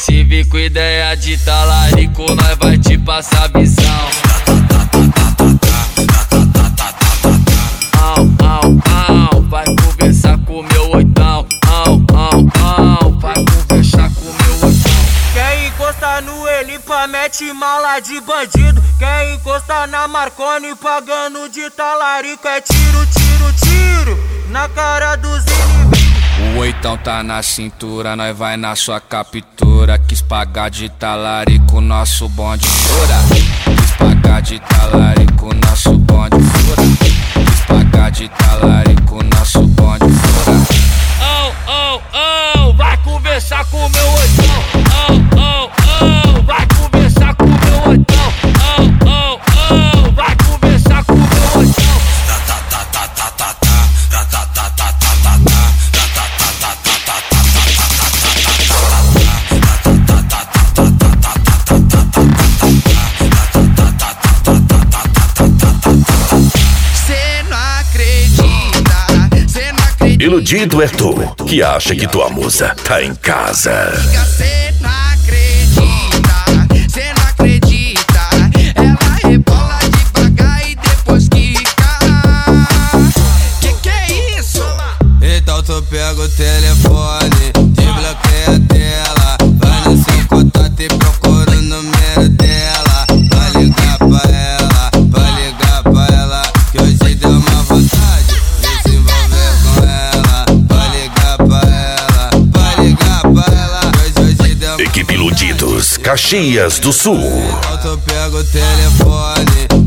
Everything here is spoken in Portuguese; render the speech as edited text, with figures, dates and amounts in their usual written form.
Se vir com ideia de talarico, nós vai te passar visão. Vai conversar com meu oitão. Vai conversar com meu oitão. Quem encosta no Elipa mete mala de bandido. Quem encosta na Marconi pagando de talarico. É tiro, tiro, tiro na cara dos inimigos. O oitão tá na cintura, nós vai na sua captura. Quis pagar de talarico, nosso bonde fura. Quis pagar de talarico, nosso bonde fura. Quis pagar de talarico, nosso bonde fura. Vai conversar com meu oitão. Vai conversar com meu oitão. Vai conversar com meu oitão. Iludido é tu, que acha que tua musa tá em casa. Cê não acredita, cê não acredita. Ela rebola devagar e depois quica. Que é isso? Então tu pega o telefone, desbloqueia a tela. Vai no seu contato e procura o número dela. Vai ligar pra ela, vai ligar pra ela, que hoje deu uma vontade de se envolver com ela. Vai ligar pra ela, vai ligar pra ela, que hoje deu uma Equipe Iludidos, Caxias do Sul. Então tu pega o telefone,